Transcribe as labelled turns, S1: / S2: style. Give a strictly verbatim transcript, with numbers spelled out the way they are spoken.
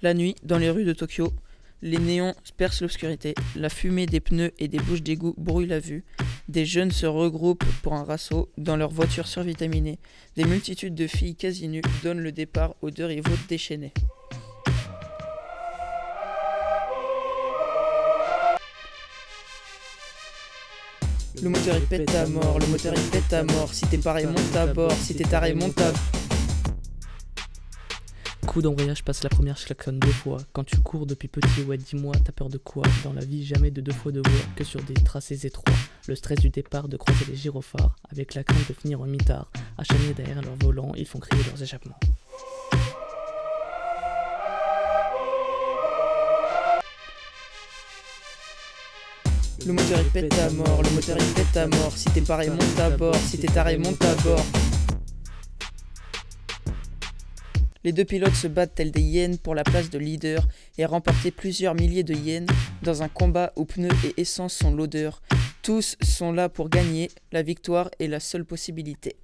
S1: La nuit, dans les rues de Tokyo, les néons percent l'obscurité, la fumée des pneus et des bouches d'égout brouille la vue, des jeunes se regroupent pour un rasso dans leurs voitures survitaminées, des multitudes de filles quasi nues donnent le départ aux deux rivaux déchaînés. Le moteur il pète à mort, le moteur il pète à mort, si t'es paré monte à bord, si t'es taré monte à bord.
S2: Coup d'embrayage, passe la première, je klaxonne deux fois. Quand tu cours depuis petit, ouais dis-moi, t'as peur de quoi? Dans la vie, jamais de deux fois de voie, que sur des tracés étroits. Le stress du départ, de croiser les gyrophares, avec la crainte de finir en mitard. Acharnés derrière leur volant, ils font crier leurs échappements.
S1: Le moteur il pète à mort, le moteur il pète à mort, si t'es paré monte à bord, si t'es taré monte à bord. Les deux pilotes se battent tels des hyènes pour la place de leader et remporter plusieurs milliers de yens dans un combat où pneus et essence sont l'odeur. Tous sont là pour gagner, la victoire est la seule possibilité.